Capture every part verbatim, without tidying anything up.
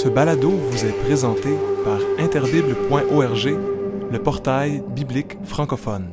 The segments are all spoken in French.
Ce balado vous est présenté par interbible point org, le portail biblique francophone.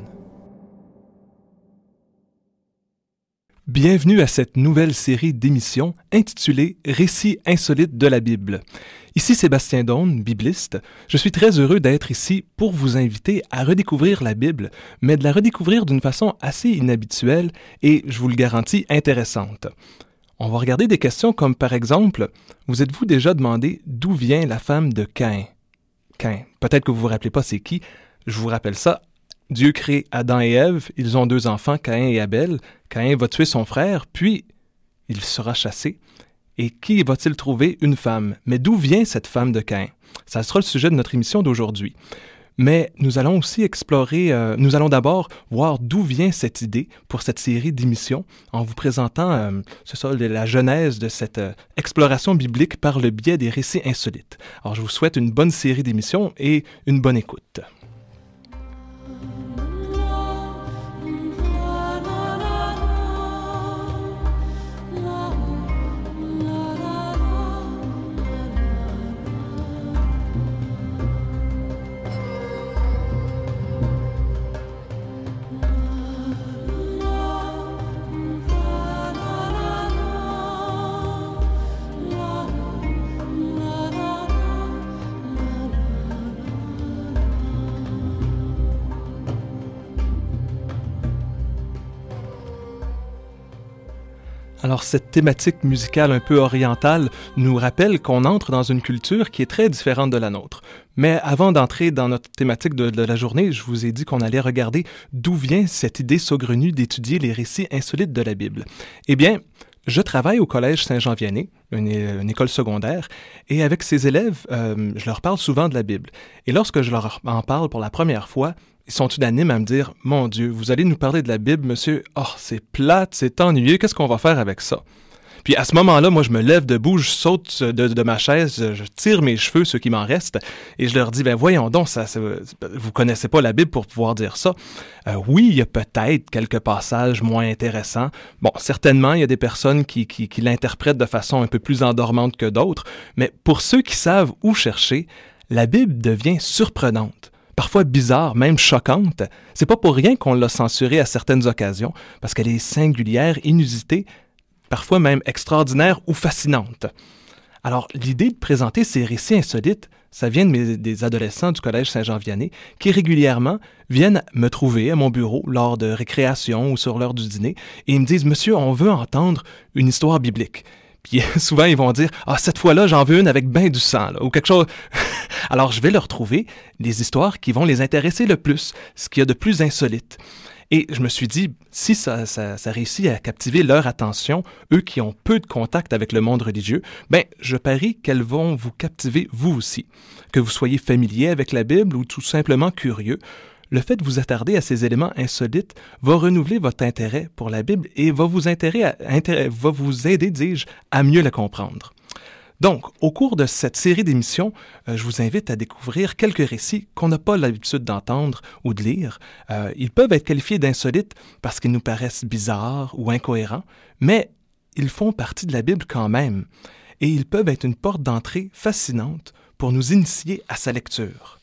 Bienvenue à cette nouvelle série d'émissions intitulée « Récits insolites de la Bible ». Ici Sébastien Daune, bibliste. Je suis très heureux d'être ici pour vous inviter à redécouvrir la Bible, mais de la redécouvrir d'une façon assez inhabituelle et, je vous le garantis, intéressante. On va regarder des questions comme par exemple, vous êtes-vous déjà demandé d'où vient la femme de Caïn? Caïn, peut-être que vous ne vous rappelez pas c'est qui, je vous rappelle ça. Dieu crée Adam et Ève, ils ont deux enfants, Caïn et Abel. Caïn va tuer son frère, puis il sera chassé. Et qui va-t-il trouver? Une femme. Mais d'où vient cette femme de Caïn? Ça sera le sujet de notre émission d'aujourd'hui. Mais nous allons aussi explorer, euh, nous allons d'abord voir d'où vient cette idée pour cette série d'émissions en vous présentant, euh, c'est ça, la genèse de cette euh, exploration biblique par le biais des récits insolites. Alors je vous souhaite une bonne série d'émissions et une bonne écoute. Alors, cette thématique musicale un peu orientale nous rappelle qu'on entre dans une culture qui est très différente de la nôtre. Mais avant d'entrer dans notre thématique de, de la journée, je vous ai dit qu'on allait regarder d'où vient cette idée saugrenue d'étudier les récits insolites de la Bible. Eh bien, je travaille au Collège Saint-Jean-Vianney, une, une école secondaire, et avec ces élèves, euh, je leur parle souvent de la Bible. Et lorsque je leur en parle pour la première fois, ils sont unanimes à me dire « Mon Dieu, vous allez nous parler de la Bible, monsieur? Oh, c'est plate, c'est ennuyeux, qu'est-ce qu'on va faire avec ça? » Puis à ce moment-là, moi, je me lève debout, je saute de, de ma chaise, je tire mes cheveux, ceux qui m'en restent, et je leur dis « Ben voyons donc, ça, ça, vous connaissez pas la Bible pour pouvoir dire ça. Euh, » Oui, il y a peut-être quelques passages moins intéressants. Bon, certainement, il y a des personnes qui, qui, qui l'interprètent de façon un peu plus endormante que d'autres, mais pour ceux qui savent où chercher, la Bible devient surprenante. Parfois bizarre, même choquante. C'est pas pour rien qu'on l'a censurée à certaines occasions, parce qu'elle est singulière, inusitée, parfois même extraordinaire ou fascinante. Alors, l'idée de présenter ces récits insolites, ça vient de mes, des adolescents du Collège Saint-Jean-Vianney qui régulièrement viennent me trouver à mon bureau lors de récréation ou sur l'heure du dîner et ils me disent « Monsieur, on veut entendre une histoire biblique. » Puis souvent, ils vont dire « Ah, cette fois-là, j'en veux une avec ben du sang, là, ou quelque chose... » Alors, je vais leur trouver des histoires qui vont les intéresser le plus, ce qu'il y a de plus insolite. Et je me suis dit, si ça, ça, ça réussit à captiver leur attention, eux qui ont peu de contact avec le monde religieux, ben, je parie qu'elles vont vous captiver vous aussi. Que vous soyez familier avec la Bible ou tout simplement curieux, le fait de vous attarder à ces éléments insolites va renouveler votre intérêt pour la Bible et va vous, intérêt à, intérêt, va vous aider, dis-je, à mieux la comprendre. Donc, au cours de cette série d'émissions, euh, je vous invite à découvrir quelques récits qu'on n'a pas l'habitude d'entendre ou de lire. Euh, ils peuvent être qualifiés d'insolites parce qu'ils nous paraissent bizarres ou incohérents, mais ils font partie de la Bible quand même. Et ils peuvent être une porte d'entrée fascinante pour nous initier à sa lecture.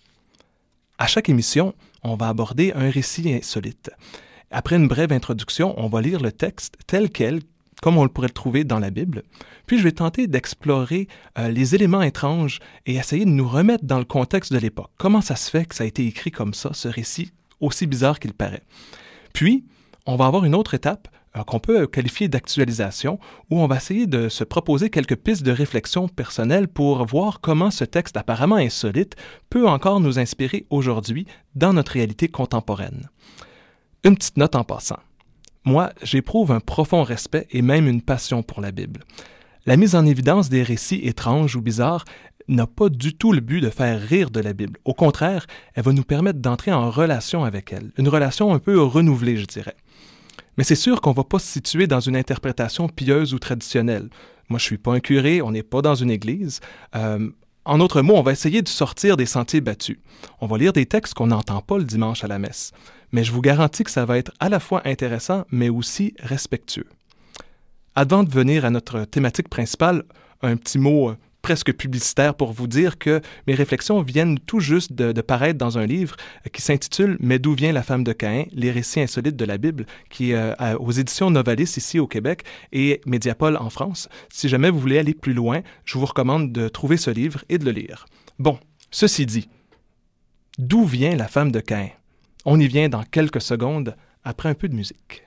À chaque émission, on va aborder un récit insolite. Après une brève introduction, on va lire le texte tel quel, comme on le pourrait le trouver dans la Bible. Puis je vais tenter d'explorer euh, les éléments étranges et essayer de nous remettre dans le contexte de l'époque. Comment ça se fait que ça a été écrit comme ça, ce récit aussi bizarre qu'il paraît? Puis, on va avoir une autre étape euh, qu'on peut qualifier d'actualisation, où on va essayer de se proposer quelques pistes de réflexion personnelle pour voir comment ce texte apparemment insolite peut encore nous inspirer aujourd'hui dans notre réalité contemporaine. Une petite note en passant. Moi, j'éprouve un profond respect et même une passion pour la Bible. La mise en évidence des récits étranges ou bizarres n'a pas du tout le but de faire rire de la Bible. Au contraire, elle va nous permettre d'entrer en relation avec elle, une relation un peu renouvelée, je dirais. Mais c'est sûr qu'on ne va pas se situer dans une interprétation pieuse ou traditionnelle. Moi, je ne suis pas un curé, on n'est pas dans une église. Euh, en d'autres mots, on va essayer de sortir des sentiers battus. On va lire des textes qu'on n'entend pas le dimanche à la messe. Mais je vous garantis que ça va être à la fois intéressant, mais aussi respectueux. Avant de venir à notre thématique principale, un petit mot presque publicitaire pour vous dire que mes réflexions viennent tout juste de, de paraître dans un livre qui s'intitule « Mais d'où vient la femme de Caïn? Les récits insolites de la Bible » qui est euh, aux éditions Novalis ici au Québec et Mediapol en France. Si jamais vous voulez aller plus loin, je vous recommande de trouver ce livre et de le lire. Bon, ceci dit, d'où vient la femme de Caïn? On y vient dans quelques secondes après un peu de musique.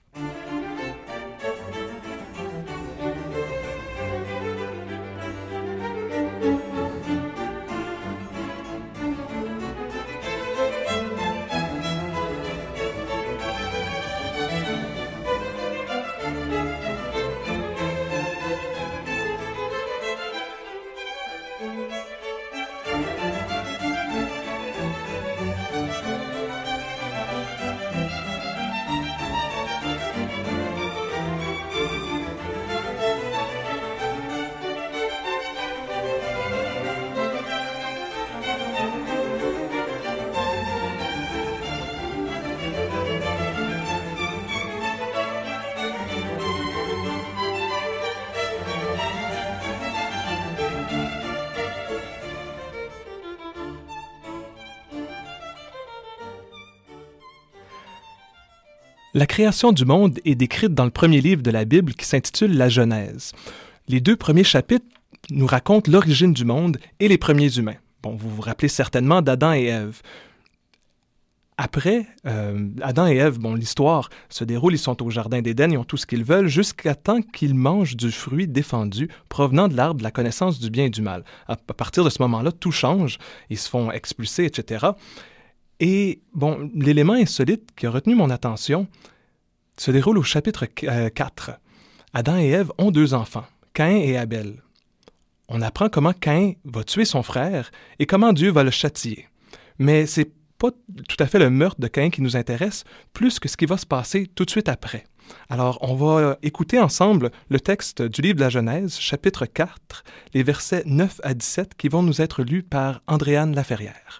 La création du monde est décrite dans le premier livre de la Bible qui s'intitule La Genèse. Les deux premiers chapitres nous racontent l'origine du monde et les premiers humains. Bon, vous vous rappelez certainement d'Adam et Ève. Après, euh, Adam et Ève, bon, l'histoire se déroule, ils sont au jardin d'Éden, ils ont tout ce qu'ils veulent, jusqu'à temps qu'ils mangent du fruit défendu provenant de l'arbre de la connaissance du bien et du mal. À, à partir de ce moment-là, tout change, ils se font expulser, et cetera. Et bon, l'élément insolite qui a retenu mon attention se déroule au chapitre quatre. Adam et Ève ont deux enfants, Caïn et Abel. On apprend comment Caïn va tuer son frère et comment Dieu va le châtier. Mais c'est pas tout à fait le meurtre de Caïn qui nous intéresse, plus que ce qui va se passer tout de suite après. Alors, on va écouter ensemble le texte du livre de la Genèse, chapitre quatre, les versets neuf à dix-sept, qui vont nous être lus par Andréane Laferrière.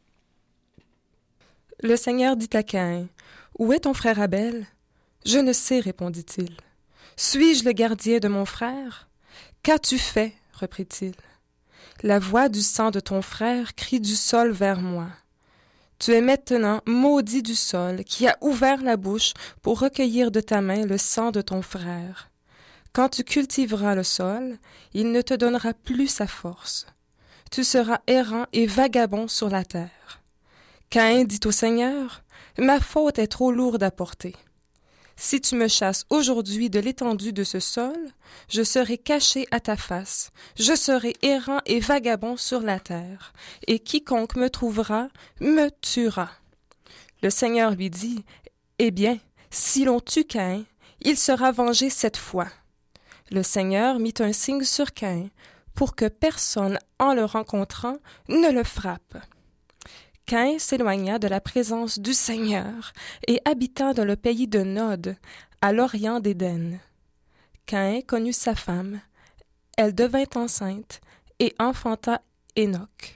Le Seigneur dit à Caïn, « Où est ton frère Abel? » « Je ne sais, répondit-il. « Suis-je le gardien de mon frère? »« Qu'as-tu fait? » reprit-il. « La voix du sang de ton frère crie du sol vers moi. Tu es maintenant maudit du sol qui a ouvert la bouche pour recueillir de ta main le sang de ton frère. Quand tu cultiveras le sol, il ne te donnera plus sa force. Tu seras errant et vagabond sur la terre. » Caïn dit au Seigneur, « Ma faute est trop lourde à porter. Si tu me chasses aujourd'hui de l'étendue de ce sol, je serai caché à ta face, je serai errant et vagabond sur la terre, et quiconque me trouvera me tuera. » Le Seigneur lui dit, « Eh bien, si l'on tue Caïn, il sera vengé cette fois. » Le Seigneur mit un signe sur Caïn, pour que personne, en le rencontrant, ne le frappe. Caïn s'éloigna de la présence du Seigneur et habita dans le pays de Nod, à l'orient d'Éden. Caïn connut sa femme, elle devint enceinte et enfanta Hénoc.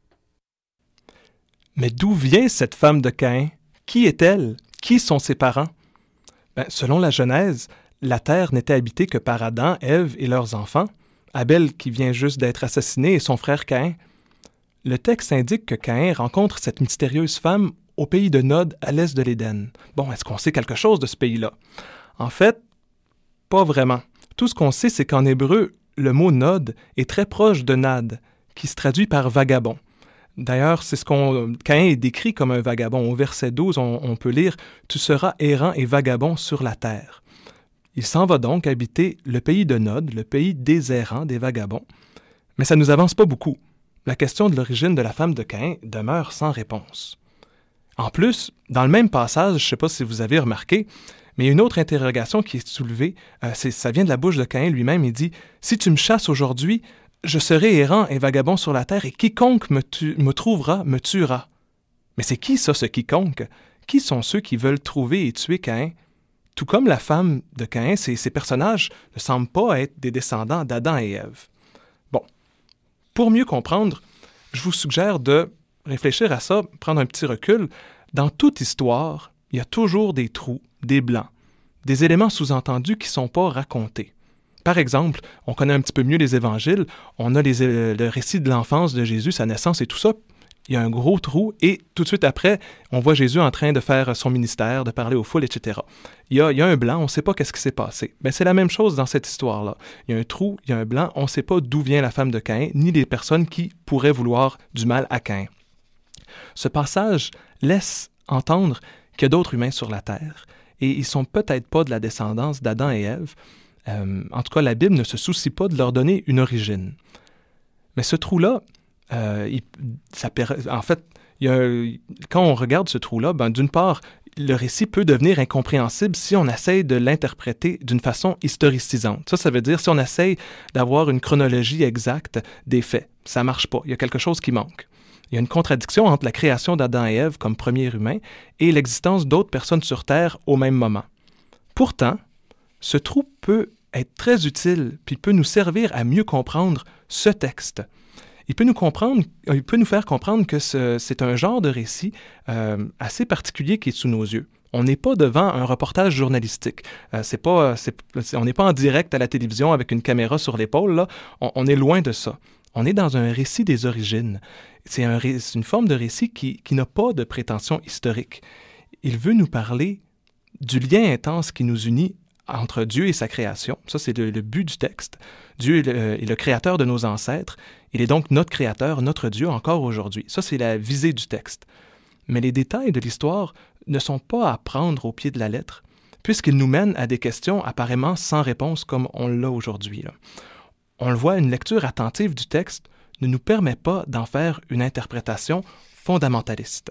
Mais d'où vient cette femme de Caïn? Qui est-elle? Qui sont ses parents? Ben, selon la Genèse, la terre n'était habitée que par Adam, Ève et leurs enfants, Abel qui vient juste d'être assassiné et son frère Caïn. Le texte indique que Caïn rencontre cette mystérieuse femme au pays de Nod, à l'est de l'Éden. Bon, est-ce qu'on sait quelque chose de ce pays-là? En fait, pas vraiment. Tout ce qu'on sait, c'est qu'en hébreu, le mot Nod est très proche de Nad, qui se traduit par vagabond. D'ailleurs, c'est ce qu'on Caïn est décrit comme un vagabond. Au verset douze, on, on peut lire « Tu seras errant et vagabond sur la terre ». Il s'en va donc habiter le pays de Nod, le pays des errants, des vagabonds. Mais ça ne nous avance pas beaucoup. La question de l'origine de la femme de Caïn demeure sans réponse. En plus, dans le même passage, je ne sais pas si vous avez remarqué, mais il y a une autre interrogation qui est soulevée. Euh, c'est, ça vient de la bouche de Caïn lui-même. Il dit « Si tu me chasses aujourd'hui, je serai errant et vagabond sur la terre, et quiconque me, tu- me trouvera me tuera. » Mais c'est qui ça, ce quiconque? Qui sont ceux qui veulent trouver et tuer Caïn? Tout comme la femme de Caïn, ces, ces personnages ne semblent pas être des descendants d'Adam et Ève. Bon. Pour mieux comprendre, je vous suggère de réfléchir à ça, prendre un petit recul. Dans toute histoire, il y a toujours des trous, des blancs, des éléments sous-entendus qui ne sont pas racontés. Par exemple, on connaît un petit peu mieux les évangiles, on a les, euh, le récit de l'enfance de Jésus, sa naissance et tout ça. Il y a un gros trou et tout de suite après, on voit Jésus en train de faire son ministère, de parler aux foules, et cetera. Il y a, il y a un blanc, on ne sait pas qu'est-ce qui s'est passé. Mais c'est la même chose dans cette histoire-là. Il y a un trou, il y a un blanc, on ne sait pas d'où vient la femme de Caïn, ni les personnes qui pourraient vouloir du mal à Caïn. Ce passage laisse entendre qu'il y a d'autres humains sur la terre et ils ne sont peut-être pas de la descendance d'Adam et Ève. Euh, en tout cas, la Bible ne se soucie pas de leur donner une origine. Mais ce trou-là, Euh, il, ça, en fait, il y a, quand on regarde ce trou-là, ben, d'une part, le récit peut devenir incompréhensible si on essaye de l'interpréter d'une façon historicisante. Ça, ça veut dire si on essaye d'avoir une chronologie exacte des faits. Ça ne marche pas. Il y a quelque chose qui manque. Il y a une contradiction entre la création d'Adam et Ève comme premiers humains et l'existence d'autres personnes sur Terre au même moment. Pourtant, ce trou peut être très utile puis peut nous servir à mieux comprendre ce texte. Il peut nous comprendre, il peut nous faire comprendre que ce, c'est un genre de récit euh, assez particulier qui est sous nos yeux. On n'est pas devant un reportage journalistique. Euh, c'est pas, c'est, on n'est pas en direct à la télévision avec une caméra sur l'épaule. Là. On, on est loin de ça. On est dans un récit des origines. C'est, un, c'est une forme de récit qui, qui n'a pas de prétention historique. Il veut nous parler du lien intense qui nous unit entre Dieu et sa création. Ça, c'est le, le but du texte. Dieu est le, est le créateur de nos ancêtres. Il est donc notre créateur, notre Dieu, encore aujourd'hui. Ça, c'est la visée du texte. Mais les détails de l'histoire ne sont pas à prendre au pied de la lettre, puisqu'ils nous mènent à des questions apparemment sans réponse comme on l'a aujourd'hui. Là. On le voit, une lecture attentive du texte ne nous permet pas d'en faire une interprétation fondamentaliste.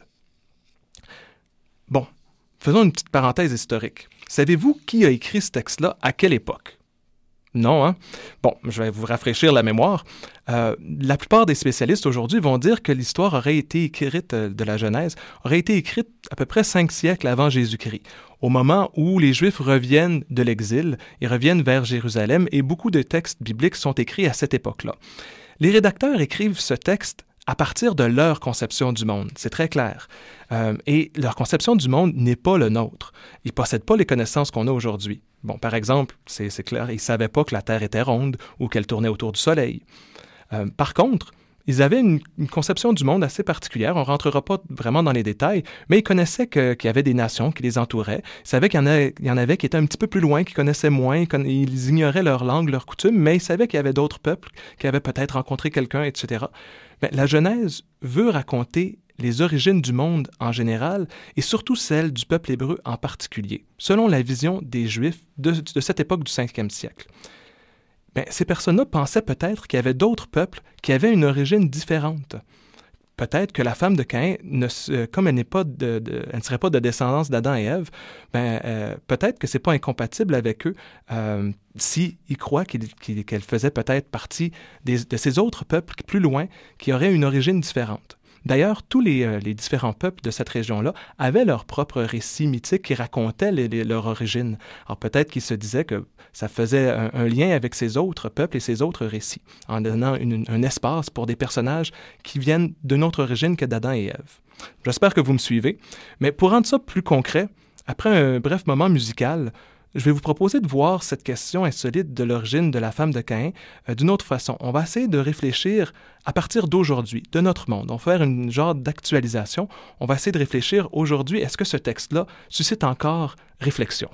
Bon, faisons une petite parenthèse historique. Savez-vous qui a écrit ce texte-là, à quelle époque? Non, hein? Bon, je vais vous rafraîchir la mémoire. Euh, la plupart des spécialistes aujourd'hui vont dire que l'histoire aurait été écrite, euh, de la Genèse, aurait été écrite à peu près cinq siècles avant Jésus-Christ, au moment où les Juifs reviennent de l'exil, ils reviennent vers Jérusalem, et beaucoup de textes bibliques sont écrits à cette époque-là. Les rédacteurs écrivent ce texte à partir de leur conception du monde, c'est très clair. Euh, et leur conception du monde n'est pas le nôtre. Ils ne possèdent pas les connaissances qu'on a aujourd'hui. Bon, par exemple, c'est, c'est clair, ils ne savaient pas que la Terre était ronde ou qu'elle tournait autour du Soleil. Euh, par contre, ils avaient une, une conception du monde assez particulière. On ne rentrera pas vraiment dans les détails, mais ils connaissaient que, qu'il y avait des nations qui les entouraient. Ils savaient qu'il y en, a, il y en avait qui étaient un petit peu plus loin, qui connaissaient moins. Ils, conna... ils ignoraient leur langue, leurs coutumes, mais ils savaient qu'il y avait d'autres peuples qui avaient peut-être rencontré quelqu'un, et cetera. Mais la Genèse veut raconter les origines du monde en général et surtout celles du peuple hébreu en particulier, selon la vision des Juifs de, de cette époque du cinquième siècle. Bien, ces personnes-là pensaient peut-être qu'il y avait d'autres peuples qui avaient une origine différente. Peut-être que la femme de Caïn, ne, comme elle, n'est pas de, de, elle ne serait pas de descendance d'Adam et Ève, ben, euh, peut-être que ce n'est pas incompatible avec eux euh, s'ils croient qu'il, qu'il, qu'elle faisait peut-être partie des, de ces autres peuples plus loin qui auraient une origine différente. D'ailleurs, tous les, euh, les différents peuples de cette région-là avaient leur propre récit mythique qui racontait les, les, leur origine. Alors peut-être qu'ils se disaient que ça faisait un, un lien avec ces autres peuples et ces autres récits, en donnant une, un espace pour des personnages qui viennent d'une autre origine que d'Adam et Ève. J'espère que vous me suivez, mais pour rendre ça plus concret, après un bref moment musical, je vais vous proposer de voir cette question insolite de l'origine de la femme de Caïn euh, d'une autre façon. On va essayer de réfléchir à partir d'aujourd'hui, de notre monde. On va faire une genre d'actualisation. On va essayer de réfléchir aujourd'hui, est-ce que ce texte-là suscite encore réflexion?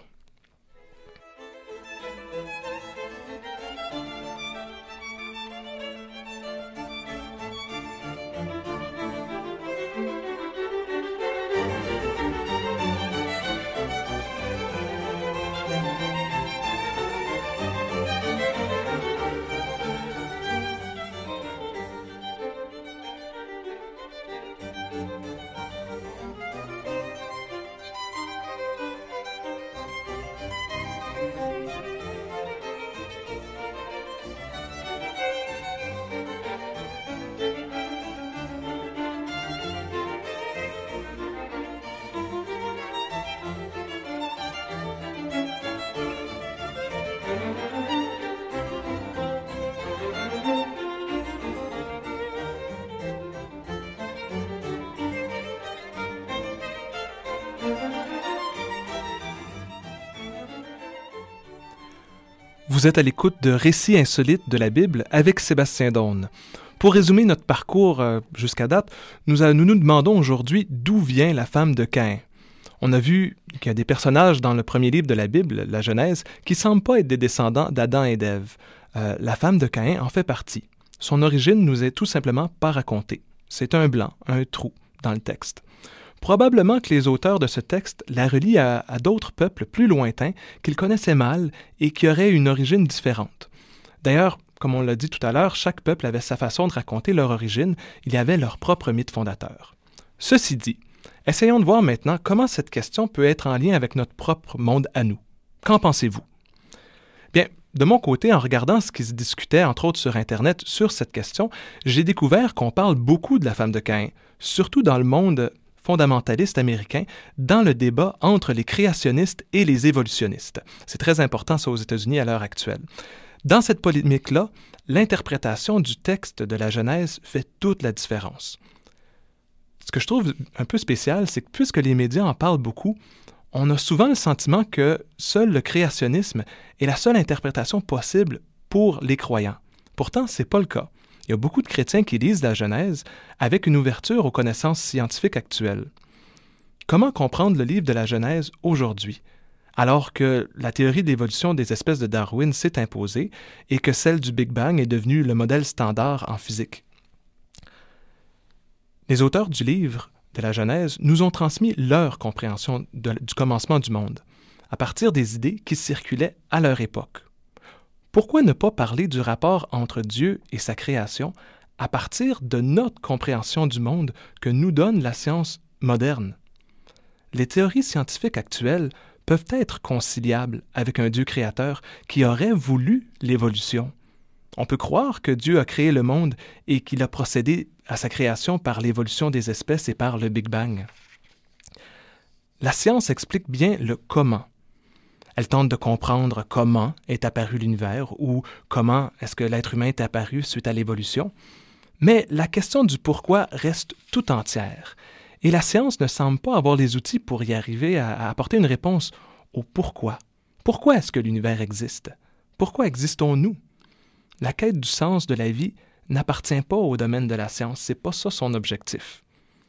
Vous êtes à l'écoute de Récits insolites de la Bible avec Sébastien Daune. Pour résumer notre parcours euh, jusqu'à date, nous, a, nous nous demandons aujourd'hui d'où vient la femme de Caïn. On a vu qu'il y a des personnages dans le premier livre de la Bible, la Genèse, qui ne semblent pas être des descendants d'Adam et d'Ève. Euh, la femme de Caïn en fait partie. Son origine nous est tout simplement pas racontée. C'est un blanc, un trou dans le texte. Probablement que les auteurs de ce texte la relient à, à d'autres peuples plus lointains qu'ils connaissaient mal et qui auraient une origine différente. D'ailleurs, comme on l'a dit tout à l'heure, chaque peuple avait sa façon de raconter leur origine, il y avait leur propre mythe fondateur. Ceci dit, essayons de voir maintenant comment cette question peut être en lien avec notre propre monde à nous. Qu'en pensez-vous? Bien, de mon côté, en regardant ce qui se discutait, entre autres sur Internet, sur cette question, j'ai découvert qu'on parle beaucoup de la femme de Caïn, surtout dans le monde fondamentaliste américain, dans le débat entre les créationnistes et les évolutionnistes. C'est très important, ça, aux États-Unis à l'heure actuelle. Dans cette polémique-là, l'interprétation du texte de la Genèse fait toute la différence. Ce que je trouve un peu spécial, c'est que puisque les médias en parlent beaucoup, on a souvent le sentiment que seul le créationnisme est la seule interprétation possible pour les croyants. Pourtant, ce n'est pas le cas. Il y a beaucoup de chrétiens qui lisent la Genèse avec une ouverture aux connaissances scientifiques actuelles. Comment comprendre le livre de la Genèse aujourd'hui, alors que la théorie d'évolution des espèces de Darwin s'est imposée et que celle du Big Bang est devenue le modèle standard en physique? Les auteurs du livre de la Genèse nous ont transmis leur compréhension de, du commencement du monde, à partir des idées qui circulaient à leur époque. Pourquoi ne pas parler du rapport entre Dieu et sa création à partir de notre compréhension du monde que nous donne la science moderne? Les théories scientifiques actuelles peuvent être conciliables avec un Dieu créateur qui aurait voulu l'évolution. On peut croire que Dieu a créé le monde et qu'il a procédé à sa création par l'évolution des espèces et par le Big Bang. La science explique bien le comment. Elle tente de comprendre comment est apparu l'univers ou comment est-ce que l'être humain est apparu suite à l'évolution. Mais la question du pourquoi reste tout entière. Et la science ne semble pas avoir les outils pour y arriver à, à apporter une réponse au pourquoi. Pourquoi est-ce que l'univers existe? Pourquoi existons-nous? La quête du sens de la vie n'appartient pas au domaine de la science, c'est pas ça son objectif.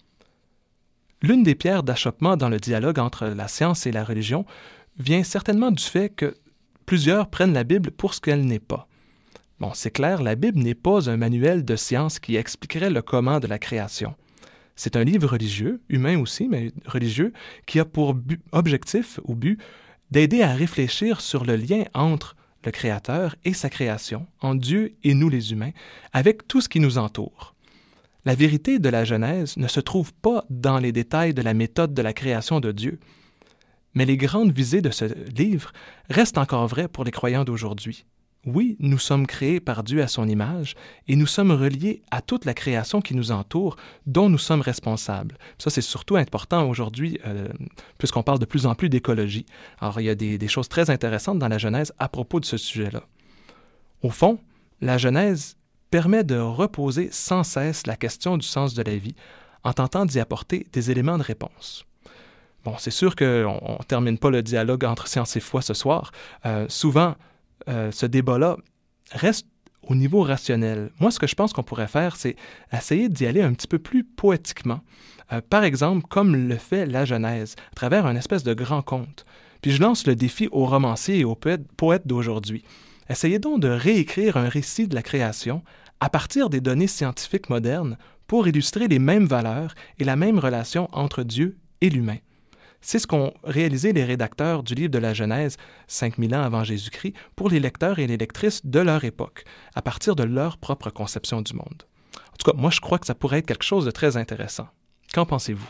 L'une des pierres d'achoppement dans le dialogue entre la science et la religion vient certainement du fait que plusieurs prennent la Bible pour ce qu'elle n'est pas. Bon, c'est clair, la Bible n'est pas un manuel de science qui expliquerait le comment de la création. C'est un livre religieux, humain aussi, mais religieux, qui a pour but, objectif ou but d'aider à réfléchir sur le lien entre le Créateur et sa création, en Dieu et nous les humains, avec tout ce qui nous entoure. La vérité de la Genèse ne se trouve pas dans les détails de la méthode de la création de Dieu, mais les grandes visées de ce livre restent encore vraies pour les croyants d'aujourd'hui. Oui, nous sommes créés par Dieu à son image et nous sommes reliés à toute la création qui nous entoure, dont nous sommes responsables. Ça, c'est surtout important aujourd'hui, euh, puisqu'on parle de plus en plus d'écologie. Alors, il y a des, des choses très intéressantes dans la Genèse à propos de ce sujet-là. Au fond, la Genèse permet de reposer sans cesse la question du sens de la vie en tentant d'y apporter des éléments de réponse. Bon, c'est sûr qu'on ne termine pas le dialogue entre science et foi ce soir. Euh, souvent, euh, ce débat-là reste au niveau rationnel. Moi, ce que je pense qu'on pourrait faire, c'est essayer d'y aller un petit peu plus poétiquement. Euh, par exemple, comme le fait la Genèse, à travers un espèce de grand conte. Puis je lance le défi aux romanciers et aux poètes, poètes d'aujourd'hui. Essayez donc de réécrire un récit de la création à partir des données scientifiques modernes pour illustrer les mêmes valeurs et la même relation entre Dieu et l'humain. C'est ce qu'ont réalisé les rédacteurs du livre de la Genèse, cinq mille ans avant Jésus-Christ, pour les lecteurs et les lectrices de leur époque, à partir de leur propre conception du monde. En tout cas, moi, je crois que ça pourrait être quelque chose de très intéressant. Qu'en pensez-vous?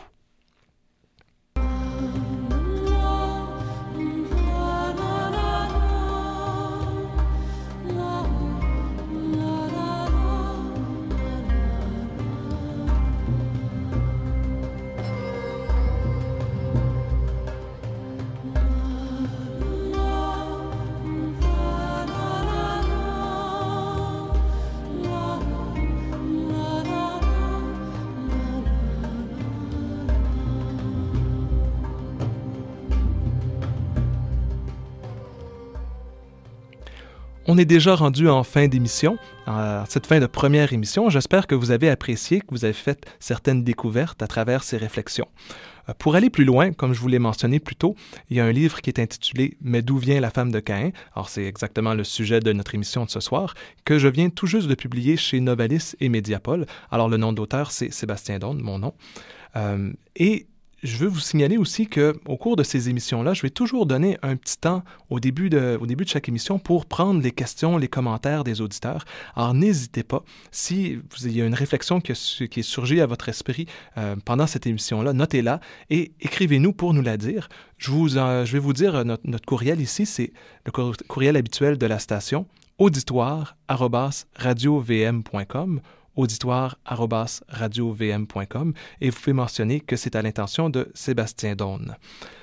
on est déjà rendu en fin d'émission, en cette fin de première émission. J'espère que vous avez apprécié, que vous avez fait certaines découvertes à travers ces réflexions. Pour aller plus loin, comme je vous l'ai mentionné plus tôt, il y a un livre qui est intitulé « Mais d'où vient la femme de Caïn ?» Alors, c'est exactement le sujet de notre émission de ce soir, que je viens tout juste de publier chez Novalis et Mediapol. Alors, le nom d'auteur, c'est Sébastien Daune, mon nom. Euh, et je veux vous signaler aussi qu'au cours de ces émissions-là, je vais toujours donner un petit temps au début, de, au début de chaque émission pour prendre les questions, les commentaires des auditeurs. Alors, n'hésitez pas. Si vous, il y a une réflexion qui, a, qui est surgie à votre esprit euh, pendant cette émission-là, notez-la et écrivez-nous pour nous la dire. Je, vous, euh, je vais vous dire notre, notre courriel ici, c'est le courriel habituel de la station, auditoire arobase radio v m point com. auditoire arobase radio v m point com et vous pouvez mentionner que c'est à l'intention de Sébastien Daune.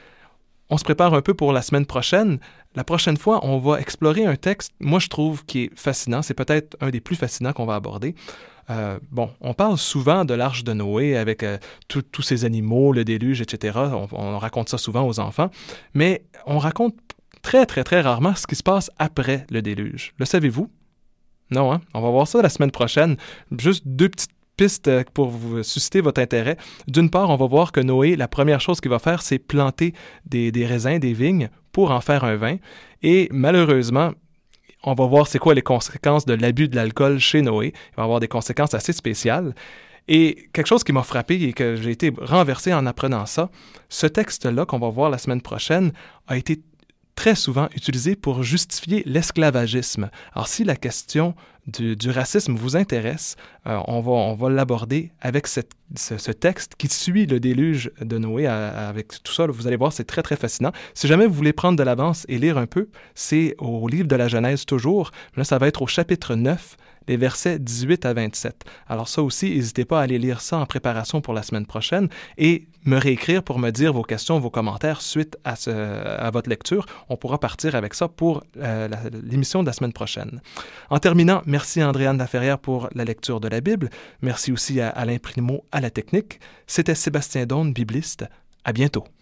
On se prépare un peu pour la semaine prochaine. La prochaine fois, on va explorer un texte, moi je trouve, qui est fascinant. C'est peut-être un des plus fascinants qu'on va aborder. Euh, bon, on parle souvent de l'arche de Noé avec euh, tous ces animaux, le déluge, et cetera. On, on raconte ça souvent aux enfants, mais on raconte très, très, très rarement ce qui se passe après le déluge. Le savez-vous? Non, hein? On va voir ça la semaine prochaine. Juste deux petites pistes pour vous susciter votre intérêt. D'une part, on va voir que Noé, la première chose qu'il va faire, c'est planter des, des raisins, des vignes, pour en faire un vin. Et malheureusement, on va voir c'est quoi les conséquences de l'abus de l'alcool chez Noé. Il va y avoir des conséquences assez spéciales. Et quelque chose qui m'a frappé et que j'ai été renversé en apprenant ça, ce texte-là qu'on va voir la semaine prochaine a été très souvent utilisé pour justifier l'esclavagisme. Alors, si la question du, du racisme vous intéresse, euh, on va, on va l'aborder avec cette, ce, ce texte qui suit le déluge de Noé à, avec tout ça. Là, vous allez voir, c'est très, très fascinant. Si jamais vous voulez prendre de l'avance et lire un peu, c'est au livre de la Genèse toujours. Là, ça va être au chapitre neuf, les versets dix-huit à vingt-sept. Alors ça aussi, n'hésitez pas à aller lire ça en préparation pour la semaine prochaine et me réécrire pour me dire vos questions, vos commentaires suite à, ce, à votre lecture. On pourra partir avec ça pour euh, la, l'émission de la semaine prochaine. En terminant, merci à Andréane Laferrière pour la lecture de la Bible. Merci aussi à Alain Primo à la technique. C'était Sébastien Daune, bibliste. À bientôt.